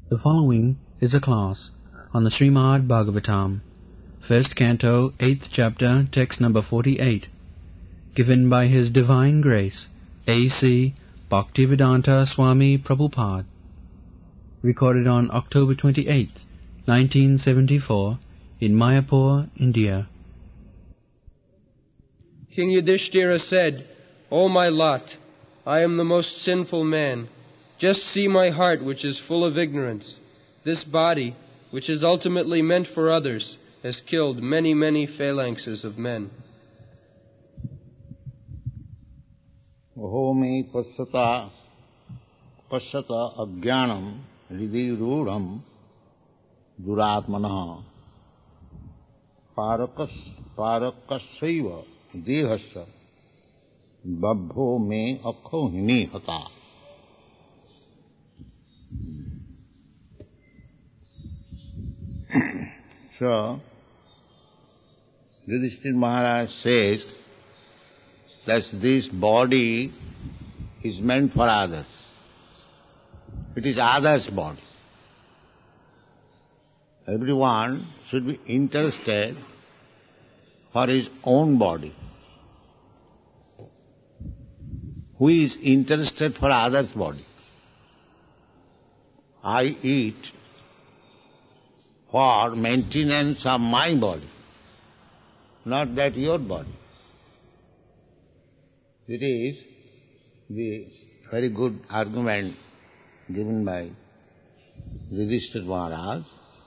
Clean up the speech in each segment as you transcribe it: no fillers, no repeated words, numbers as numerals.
The following is a class on the Srimad Bhagavatam, first canto, 8th chapter, text number 48, given by His Divine Grace, A.C. Bhaktivedanta Swami Prabhupada, recorded on October 28, 1974, in Mayapur, India. King Yudhishthira said, "O my lot, I am the most sinful man. Just see my heart, which is full of ignorance. This body, which is ultimately meant for others, has killed many, many phalanxes of men." Ahomi pasata ajnanam hridhi duratmanah parakasyaiva dehasya babho me akho hini hata. So, Yudhishthira Maharaj says that this body is meant for others. It is others' body. Everyone should be interested for his own body. Who is interested for others' body? I eat for maintenance of my body, not that your body. It is the very good argument given by Yudhishthira Maharaj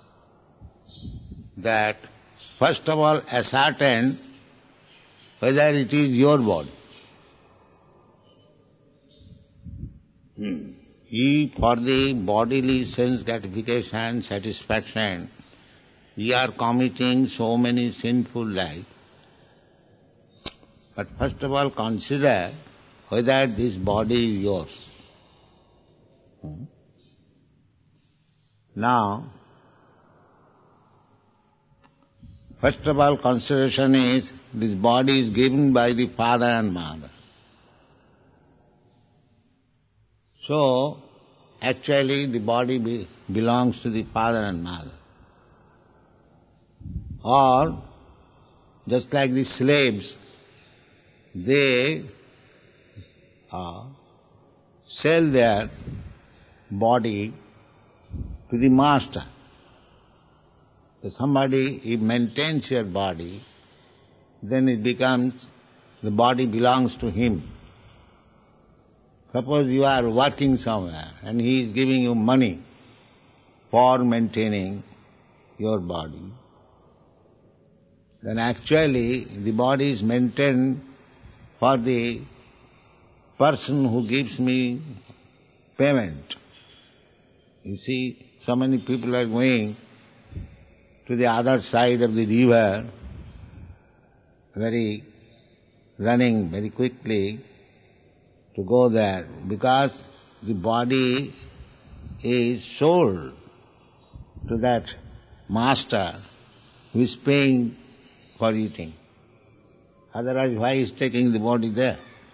that first of all ascertain whether it is your body. If for the bodily sense gratification, satisfaction, we are committing so many sinful lives, but first of all consider whether this body is yours. Now, first of all consideration is this body is given by the father and mother. So, actually the body belongs to the father and mother. Or, just like the slaves, they sell their body to the master. If somebody maintains your body, then it becomes, the body belongs to him. Suppose you are working somewhere and he is giving you money for maintaining your body, then actually the body is maintained for the person who gives me payment. You see, so many people are going to the other side of the river, running very quickly to go there, because the body is sold to that master who is paying for eating. Otherwise, why is taking the body there?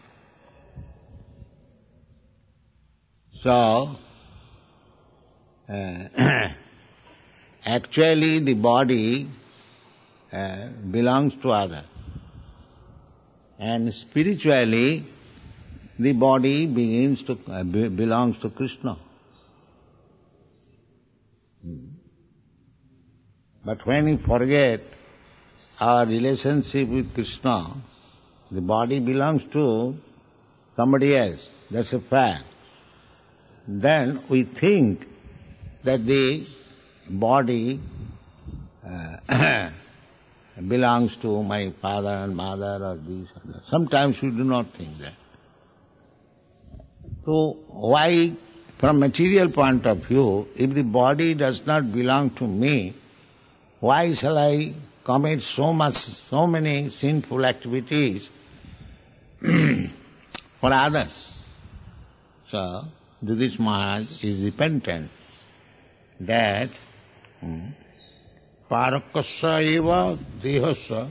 So, actually the body belongs to others, and spiritually the body belongs to Krishna. But when we forget our relationship with Krishna, the body belongs to somebody else. That's a fact. Then we think that the body belongs to my father and mother or this or that. Sometimes we do not think that. So why, from material point of view, if the body does not belong to me, why shall I commit so many sinful activities for others? So, Yudhishthira Maharaj is repentant that parakasya eva dehasya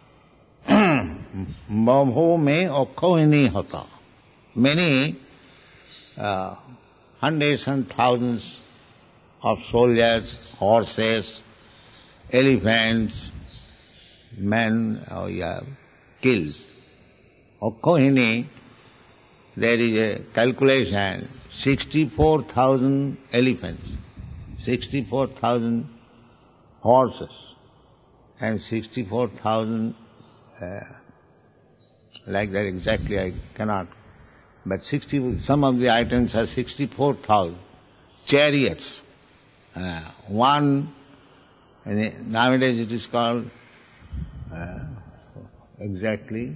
babho me akho hini hata. Many hundreds and thousands of soldiers, horses, elephants, men you have killed. Okkohini, there is a calculation, 64,000 elephants, 64,000 horses, and 64,000, like that exactly I cannot, but some of the items are 64,000 chariots. One, nowadays it is called exactly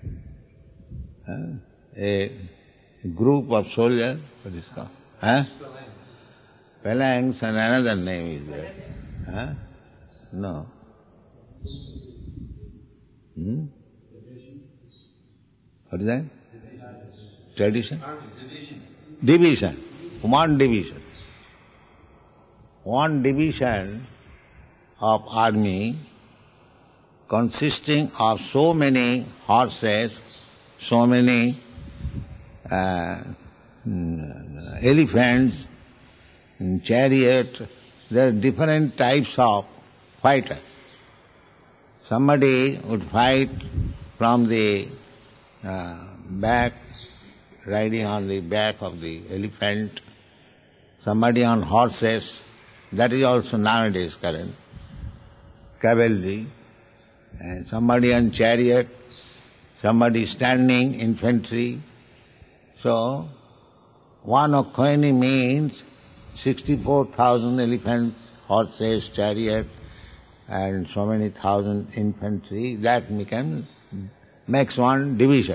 a group of soldiers, what is it called? Phalanx, and another name is there. No. What is that? Tradition? Division. One division. One division of army consisting of so many horses, so many elephants, chariot. There are different types of fighters. Somebody would fight from the back, riding on the back of the elephant, somebody on horses, that is also nowadays current, cavalry, and somebody on chariot, somebody standing, infantry. So, one Okkohini means 64,000 elephants, horses, chariot, and so many thousand infantry. That makes one division.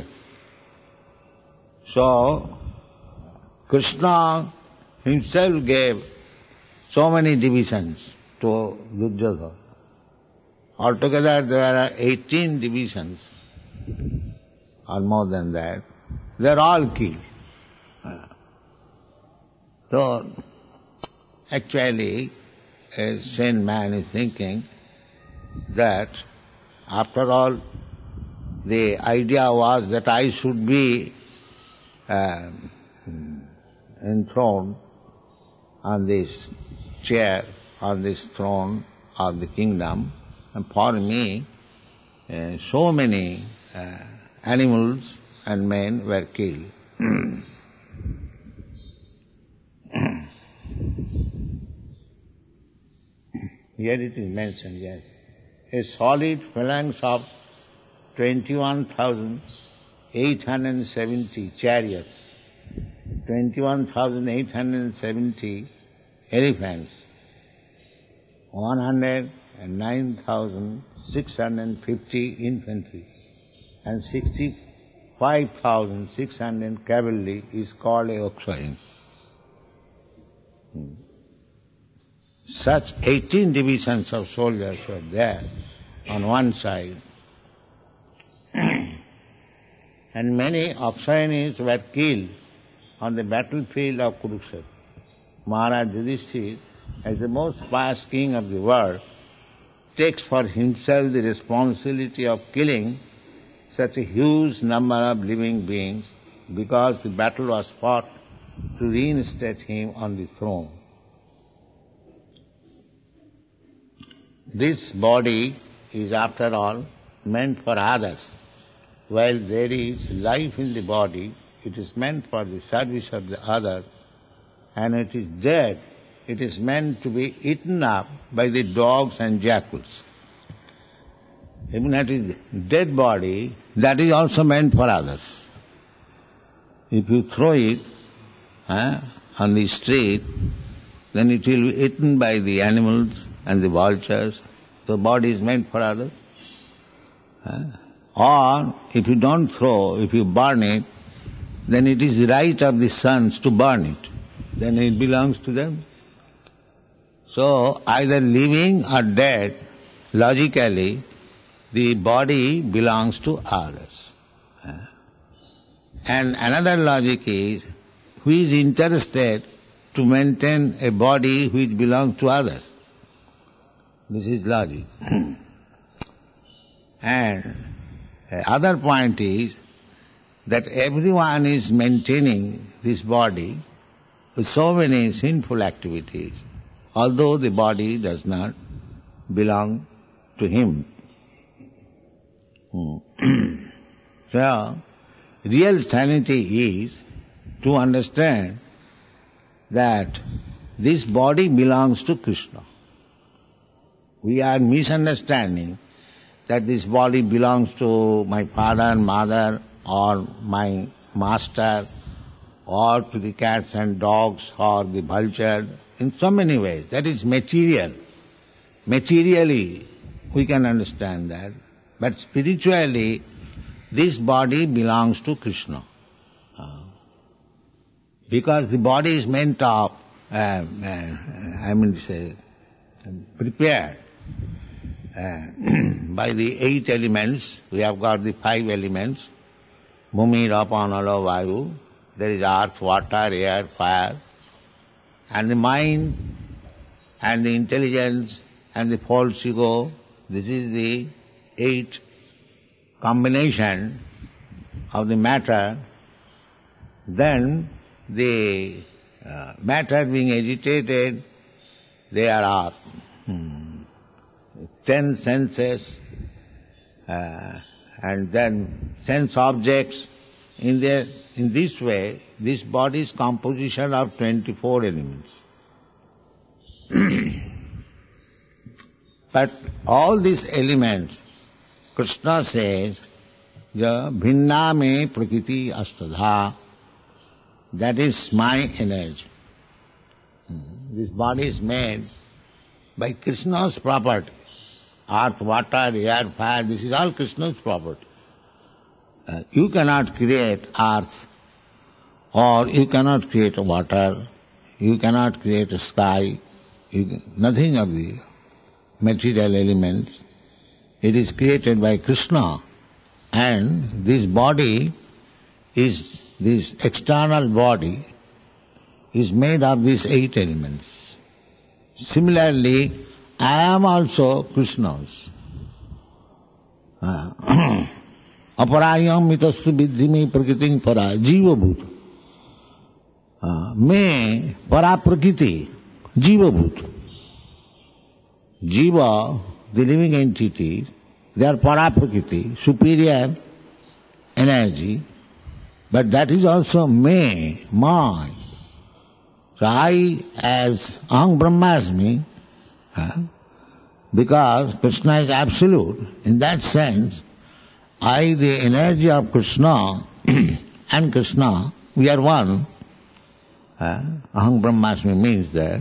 So, Krishna himself gave so many divisions to Duryodhana. Altogether there are 18 divisions, or more than that. They are all killed. So, actually, a sane man is thinking that, after all, the idea was that I should be enthroned on this chair, on this throne of the kingdom, and for me, so many animals and men were killed. Here it is mentioned, yes. A solid phalanx of 21,870 chariots, 21,870 elephants, 109,650 infantry, and 65,600 cavalry is called a Okkohini. Such 18 divisions of soldiers were there on one side, and many Okkohinis were killed on the battlefield of Kurukshetra. Maharaj Yudhishthira, as the most pious king of the world, takes for himself the responsibility of killing such a huge number of living beings because the battle was fought to reinstate him on the throne. This body is, after all, meant for others. While there is life in the body, it is meant for the service of the other, and it is dead. It is meant to be eaten up by the dogs and jackals. Even that is dead body, that is also meant for others. If you throw it on the street, then it will be eaten by the animals and the vultures. The body is meant for others. Or, if you don't throw, if you burn it, then it is the right of the sons to burn it. Then it belongs to them. So, either living or dead, logically, the body belongs to others. And another logic is, who is interested to maintain a body which belongs to others? This is logic. And other point is that everyone is maintaining this body with so many sinful activities. although the body does not belong to him. So, real sanity is to understand that this body belongs to Krishna. We are misunderstanding that this body belongs to my father and mother or my master or to the cats and dogs or the vulture in so many ways. That is material. Materially we can understand that. But spiritually this body belongs to Krishna. Because the body is meant of, prepared by the 8 elements. We have got the 5 elements. Bhumi, Rapa, Nala, Vayu. There is earth, water, air, fire. And the mind and the intelligence and the false ego. This is the 8 combination of the matter. Then the matter being agitated, there are 10 senses and then sense objects. In this way, this body is composition of 24 elements. But all these elements, Krishna says, bhinna me prakriti astadha, that is my energy. This body is made by Krishna's property. Earth, water, air, fire, this is all Krishna's property. You cannot create earth, or you cannot create water, you cannot create a sky, nothing of the material elements. It is created by Krishna, and this body is, this external body is made of these 8 elements. Similarly, I am also Krishna's. Aparayam mitasya vidhimi prakritim para jiva bhuta. Me para prakriti, jiva bhuta. Jiva, the living entity, they are para prakriti, superior energy, but that is also me, mine. So I, as Aham Brahmasmi, because Krishna is absolute, in that sense, I, the energy of Krishna, and Krishna, we are one. Aham Brahmasmi means that.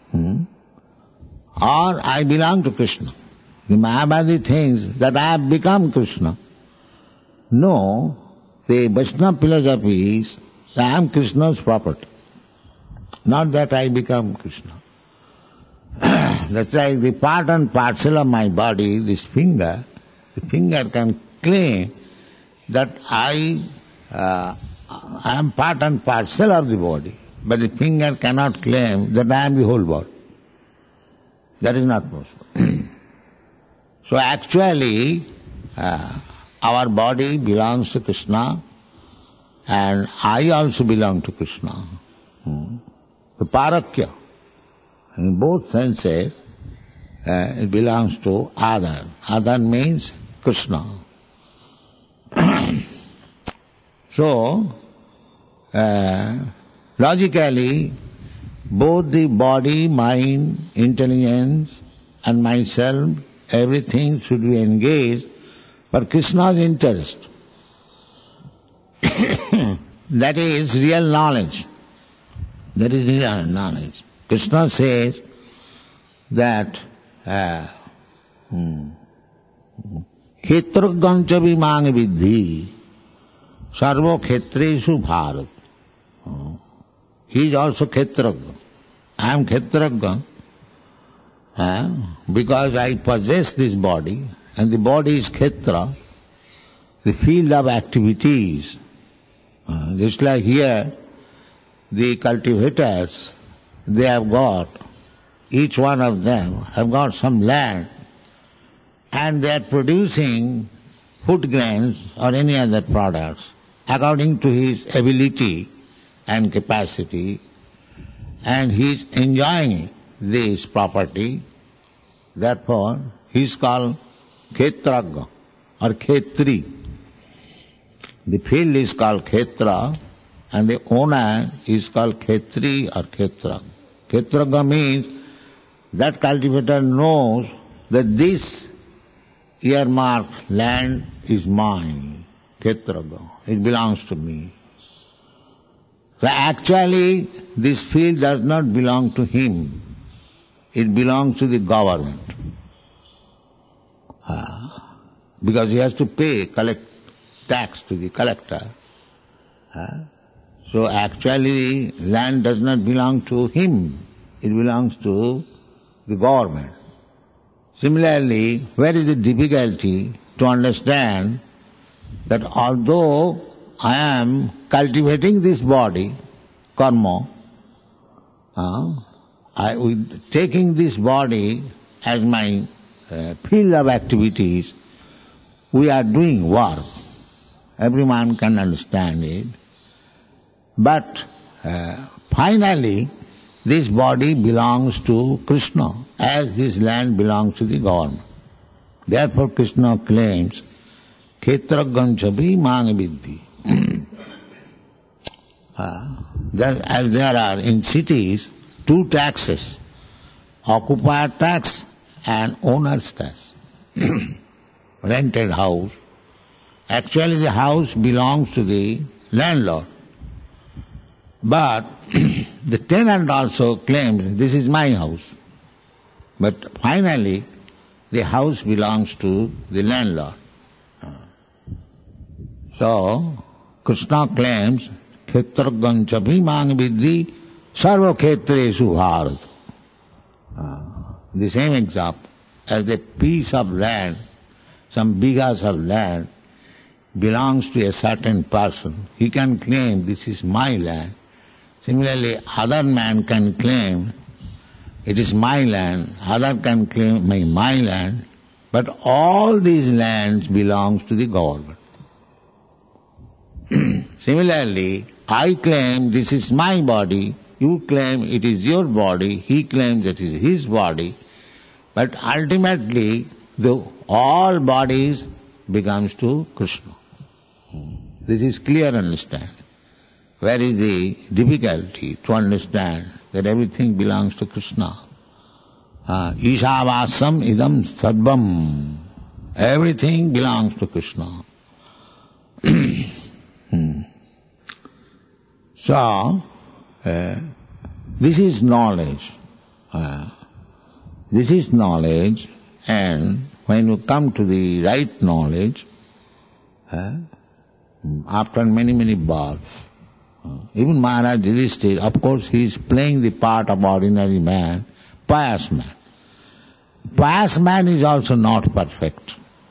Or I belong to Krishna. The Mayavadi thinks that I have become Krishna. No, the Vaishnava philosophy is that I am Krishna's property. Not that I become Krishna. That's like the part and parcel of my body, this finger, the finger can claim that I am part and parcel of the body, but the finger cannot claim that I am the whole body. That is not possible. So actually, our body belongs to Krishna, and I also belong to Krishna. The parakya, in both senses, it belongs to Adar. Adar means Krishna. So, logically, both the body, mind, intelligence and myself, everything should be engaged for Krishna's interest. That is real knowledge. That is real knowledge. Krishna says that Khetragancha vimang vidhi sarvo khetreshu bharat. He is also Khetragya. I am Khetragya because I possess this body, and the body is Khetra, the field of activities. Just like here, the cultivators, they have got, each one of them have got some land, and they are producing food grains or any other products according to his ability and capacity, and he is enjoying it. this property. Therefore, he is called Kshetragya or Khetri. The field is called Kshetra and the owner is called Khetri or Kshetragya. Kshetragya means that cultivator knows that this earmarked land is mine. Kshetragya. It belongs to me. So actually, this field does not belong to him. It belongs to the government. Because he has to collect tax to the collector. So actually, land does not belong to him. It belongs to the government. Similarly, where is the difficulty to understand that although I am cultivating this body, karma, taking this body as my field of activities, we are doing work. Everyone can understand it. But finally, this body belongs to Krishna, as this land belongs to the government. Therefore Krishna claims, Kshetragya chapi mang vidhi. As there are in cities 2 taxes, occupier tax and owner's tax. Rented house. Actually the house belongs to the landlord. But the tenant also claims, this is my house. But finally, the house belongs to the landlord. So, Krishna claims, Kshetragya chapi mang vidhi sarva khetresu bharat. The same example, as a piece of land, some bighas of land, belongs to a certain person, he can claim, this is my land. Similarly, other man can claim, it is my land, other can claim my land, but all these lands belongs to the government. Similarly, I claim this is my body, you claim it is your body, he claims it is his body, but ultimately all bodies becomes to Krishna. This is clear understanding. Where is the difficulty to understand that everything belongs to Krishna? Ishavasam idam sarvam. Everything belongs to Krishna. So, this is knowledge. This is knowledge, and when you come to the right knowledge, after many, many births, even Maharaj Yudhishthira, of course he is playing the part of ordinary man, pious man. Pious man is also not perfect.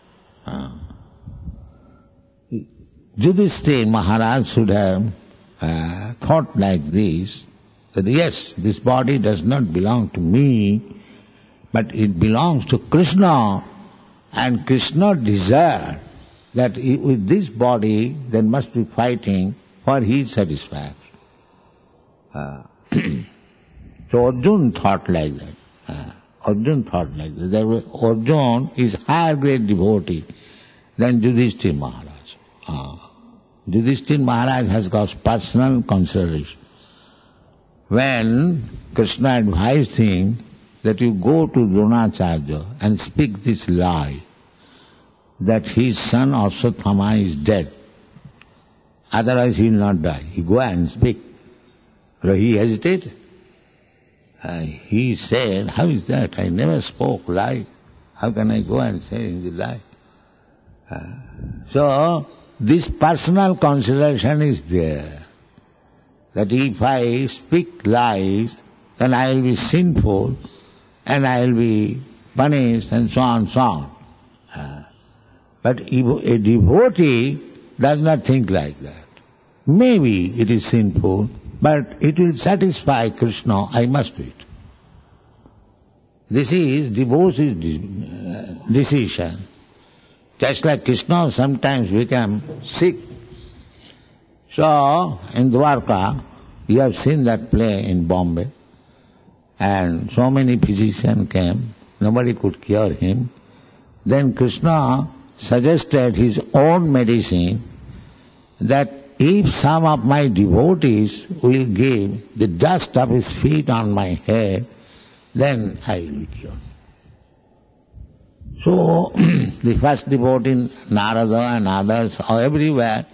Yudhishthira Maharaj should have thought like this, that yes, this body does not belong to me, but it belongs to Krishna, and Krishna desired that with this body there must be fighting for his satisfaction. So Arjuna thought like that. Arjuna thought like that. Arjuna is higher grade devotee than Yudhishthira Maharaj. Yudhishthira Maharaj has got personal consideration. When Krishna advised him that you go to Dronacharya and speak this lie, that his son Ashwatthama is dead, otherwise he will not die. You go and speak. So he hesitated. He said, how is that? I never spoke lie. How can I go and say the lie? So, this personal consideration is there. That if I speak lies, then I will be sinful and I will be punished and so on and so on. But a devotee does not think like that. Maybe it is sinful, but it will satisfy Krishna, I must do it. This is devotee's decision. Just like Krishna sometimes become sick. So, in Dwarka, you have seen that play in Bombay. and so many physicians came, nobody could cure him. Then Krishna suggested his own medicine, that if some of my devotees will give the dust of his feet on my head, then I will be cured. So the first devotee, Narada and others, everywhere,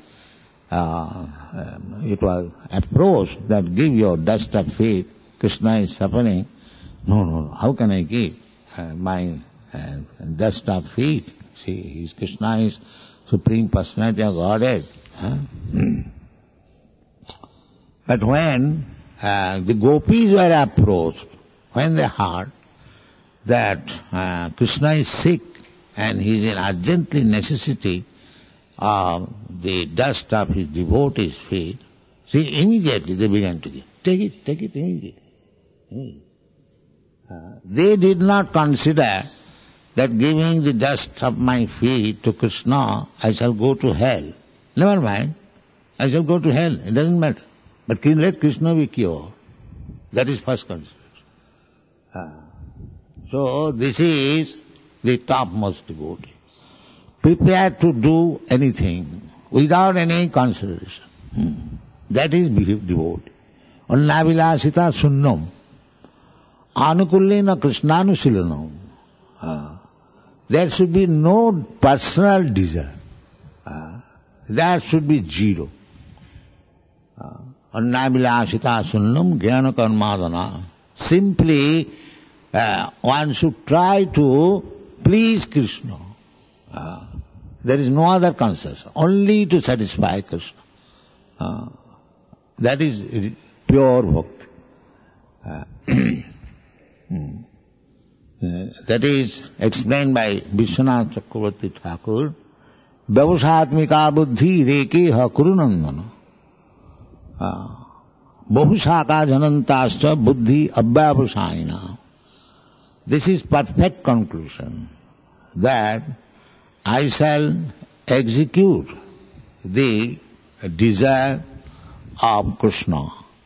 it was approached that give your dust of feet, Krishna is suffering. No, how can I give my dust of feet? See, Krishna is Supreme Personality of Godhead. But when the gopis were approached, when they heard that Krishna is sick and he is in urgently necessity of the dust of his devotees' feet, see, immediately they began to give. Take it immediately. They did not consider that giving the dust of my feet to Krishna, I shall go to hell. Never mind, I shall go to hell, it doesn't matter. But let Krishna be cured. That is first consideration. So this is the topmost devotee. Prepared to do anything without any consideration. That is devotee. Annavilasita sunnam. Anukullena Krishnanusilanam. There should be no personal desire. That should be zero. Annavilasita sunnam jnana karmadana. Simply, one should try to please Krishna. There is no other concern, only to satisfy Krishna. That is pure bhakti. That is explained by Vishwanath Chakravarti Thakur. Vyavasatmika buddhi rekeha kurunandana. Bahusaka janantascha buddhi abhyavasayina. This is perfect conclusion, that I shall execute the desire of Krishna.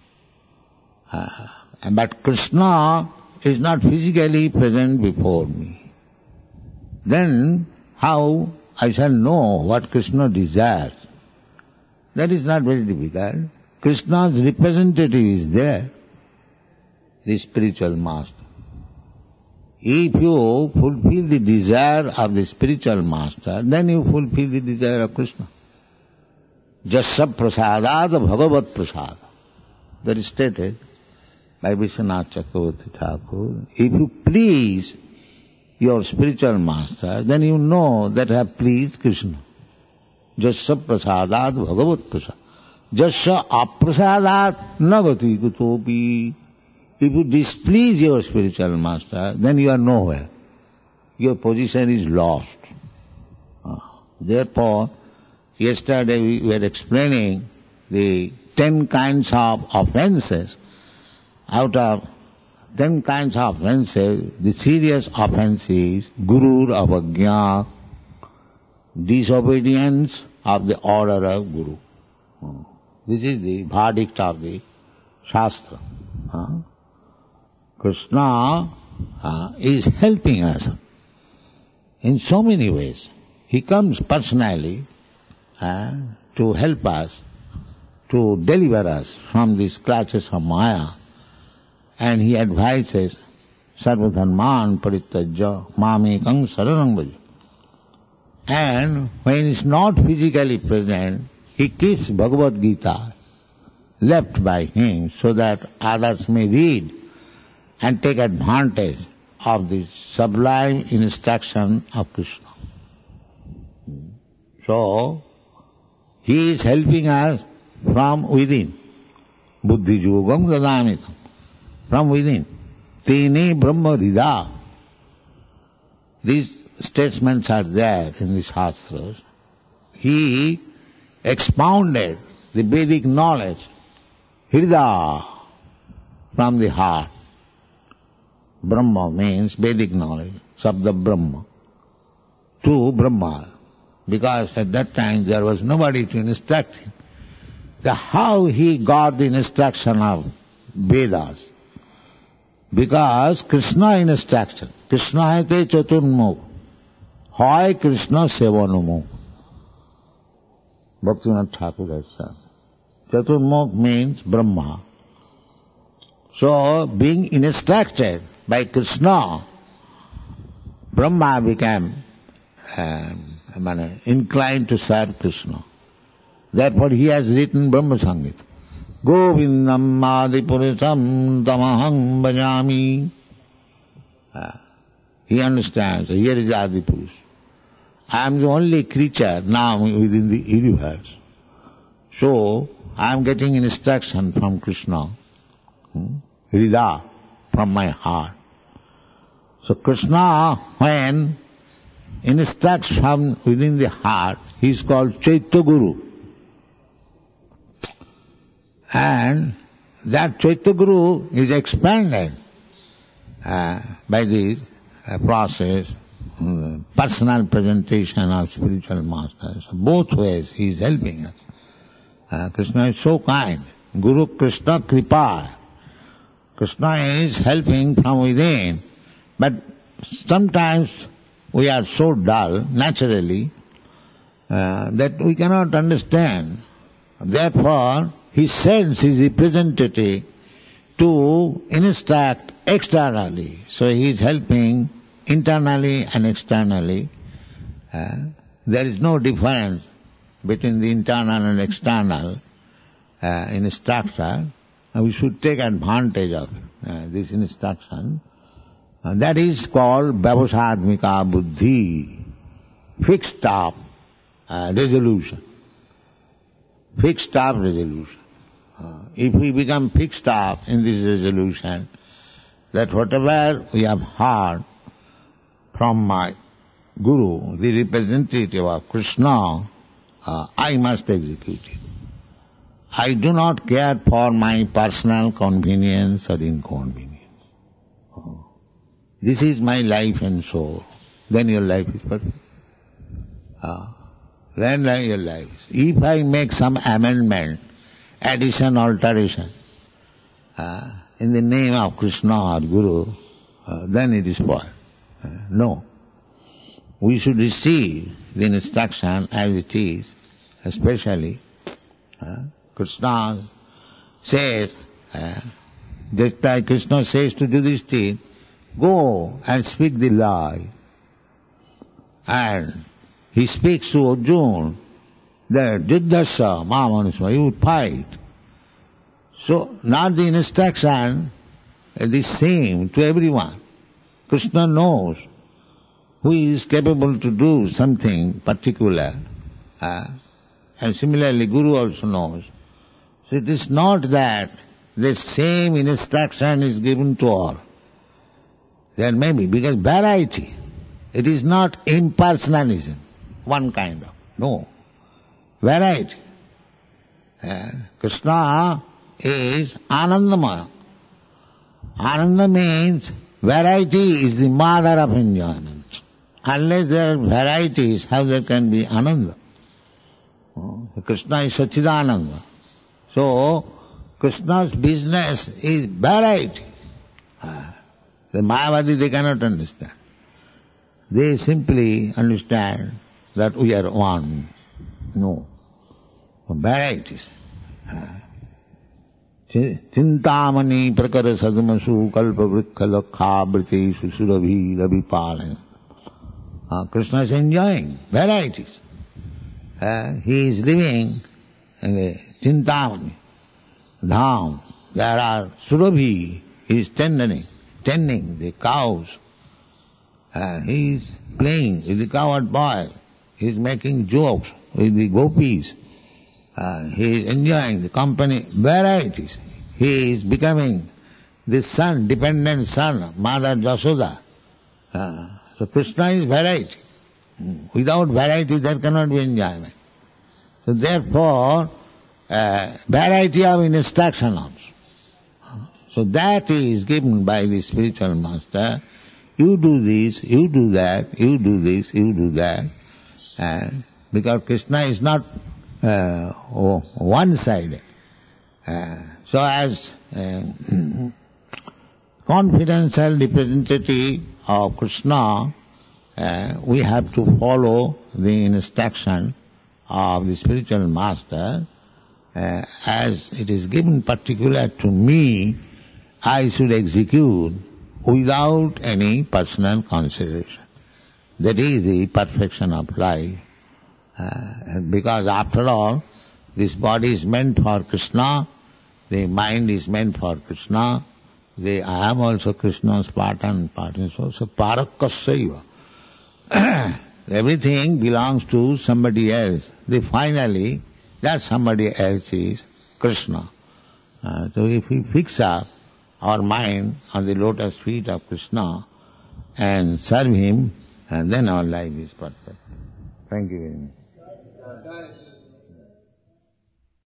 But Krishna is not physically present before me. Then how I shall know what Krishna desires? That is not very difficult. Krishna's representative is there, the spiritual master. If you fulfill the desire of the spiritual master, then you fulfill the desire of Krishna. Jasya prasadat bhagavat prasad. That is stated by Vishwanath Chakravarti Thakur. If you please your spiritual master, then you know that I have pleased Krishna. Jasya prasadat bhagavat prasad. Jasya aprasadat nagati kutopi. If you displease your spiritual master, then you are nowhere. Your position is lost. Therefore, yesterday we were explaining the 10 kinds of offenses. Out of 10 kinds of offenses, the serious offense is guru avagya, disobedience of the order of Guru. This is the verdict of the Shastra. Krishna is helping us in so many ways. He comes personally to help us, to deliver us from these clutches of Maya, and he advises, Sarvadharman parittajya mamekam saranam bhaja. And when he is not physically present, he keeps Bhagavad Gita left by him so that others may read and take advantage of the sublime instruction of Krishna. So, he is helping us from within. Buddhi yogam dadamitam. From within. Tene brahma rida. These statements are there in the Shastras. He expounded the Vedic knowledge, Hrida, from the heart. Brahma means Vedic knowledge, Sabda Brahma, to Brahma. Because at that time there was nobody to instruct him. How he got the instruction of Vedas? Because Krishna instruction, Krishna te chaturmukh, hoy Krishna sevanumukh. Bhaktivinoda Thakur has said. Chaturmukh means Brahma. So, being instructed by Krishna, Brahma became inclined to serve Krishna. Therefore he has written Brahma Sangita. Govindam Adipurusam Tamaham Bhajami. He understands, here is Adipurus. I am the only creature now within the universe. So, I am getting instruction from Krishna. Hrida, from my heart. So Krishna, when instructs from within the heart, he is called Chaitya Guru. And that Chaitya Guru is expanded by this process, personal presentation of spiritual masters. Both ways he is helping us. Krishna is so kind. Guru Krishna Kripa. Krishna is helping from within, but sometimes we are so dull, naturally, that we cannot understand. Therefore, he sends his representative to instruct externally. So he is helping internally and externally. There is no difference between the internal and external instructor. We should take advantage of this instruction. That is called Vyavasadmika Buddhi, fixed up resolution. Fixed up resolution. If we become fixed up in this resolution, that whatever we have heard from my Guru, the representative of Krishna, I must execute it. I do not care for my personal convenience or inconvenience. This is my life and soul. Then your life is perfect. Then your life is. If I make some amendment, addition, alteration, in the name of Krishna or Guru, then it is spoiled. No. We should receive the instruction as it is, especially Krishna says, just like Krishna says to Yudhishthira, go and speak the lie. And he speaks to Arjuna that Yuddhasya Mamanusva, you would fight. So now the instruction is the same to everyone. Krishna knows who is capable to do something particular. And similarly Guru also knows. So it is not that the same instruction is given to all. There may be, because variety. It is not impersonalism, one kind of. No. Variety. Krishna is Anandamaya. Ananda means variety is the mother of enjoyment. Unless there are varieties, how there can be Ananda? Krishna is Satchidananda. So, Krishna's business is variety. The Mayavadi, they cannot understand. They simply understand that we are one. No. Varieties. Chintamani prakara sadmasu kalpa vrikha lakha britesu surabhi rabhipalaya. Krishna is enjoying varieties. He is living in the Chintamani, Dham. There are surabhi. He is tending the cows. He is playing with the cowherd boy. He is making jokes with the gopis. He is enjoying the company, varieties. He is becoming the son, dependent son of Mother Jasoda. So Krishna is variety. Without variety there cannot be enjoyment. So therefore, variety of instruction also. So that is given by the spiritual master. You do this, you do that, you do this, you do that. Because Krishna is not one-sided. So as confidential representative of Krishna, we have to follow the instruction of the spiritual master. As it is given particular to me, I should execute without any personal consideration. That is the perfection of life. Because after all, this body is meant for Krishna, the mind is meant for Krishna, I am also Krishna's part and part and soul. So parakkasaiva. Everything belongs to somebody else. Finally, that somebody else is Krishna. So if we fix up our mind on the lotus feet of Krishna and serve him, and then our life is perfect. Thank you very much.